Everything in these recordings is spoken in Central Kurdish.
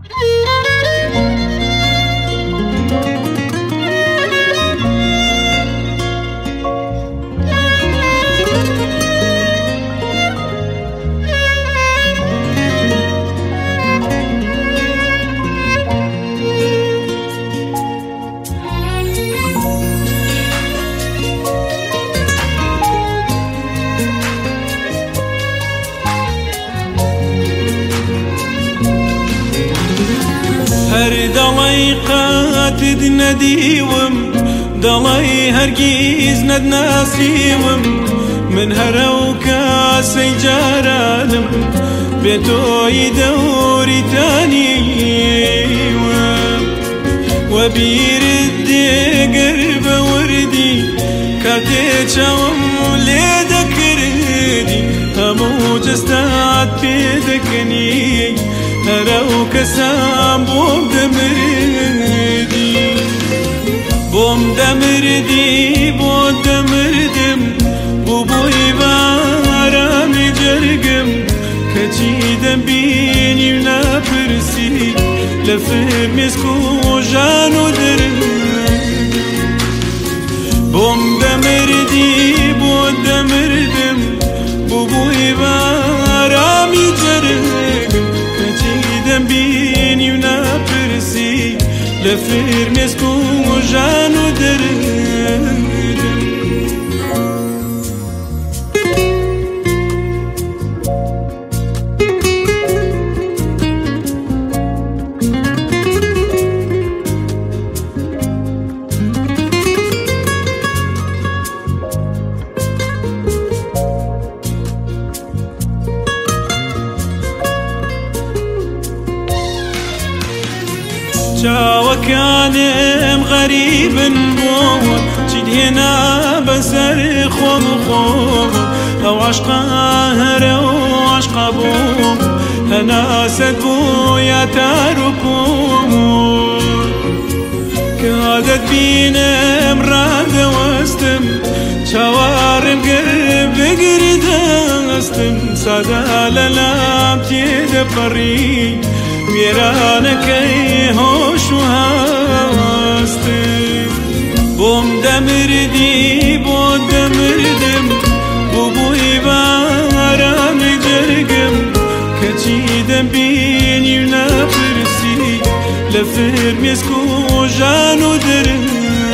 هر دڵی قاتت نەدیوم دڵی هەرگیز نەتناسیوم من هەرە و کاسەی جارانم بێ تۆی دەوری تانیوم وە بیرت دێگەر بە وردی کاتێ چاوم لێ دەکردی هەموو جەستات پێ دەکەنی هەرە و کەسام بۆم دەمردی بۆم دەمردی بۆ دەمردم بوو بۆی بارامی جەرگم کەچی دەمبینی و ناپرسی لە فرمێسک و ژان و دەرم بۆم دەمردی بۆ دەمردم بوو بۆی بارامی جەرگم دەمبینی و ناپرسی لە فرمێسک و ژان و دەرم چاوەکانم غەریبن بۆوە چیت هێنا بەسەر خۆم و خۆم ئەو عاشقا هەرە و عاشقا بووم هەناسەت بوو یا تار و پۆم کاتت بینم ڕادەوەستم چاوەڕێم گر بگری دەستم سادە لەلام تێدەپەڕی وێرانەکەی هۆش و هەستم بۆم دەمردی بۆ دەمردم بوو بووی بارامی جەرگم کەچی دەمبینی و ناپرسی لە فرمێسک و ژان و دەرم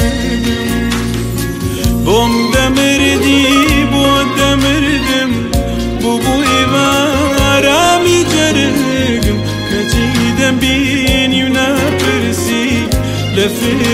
بۆم دەمردی بۆ دەمردم بوو بووی بارامی جەرگم کەچی دەمبینی و ناپرسی لە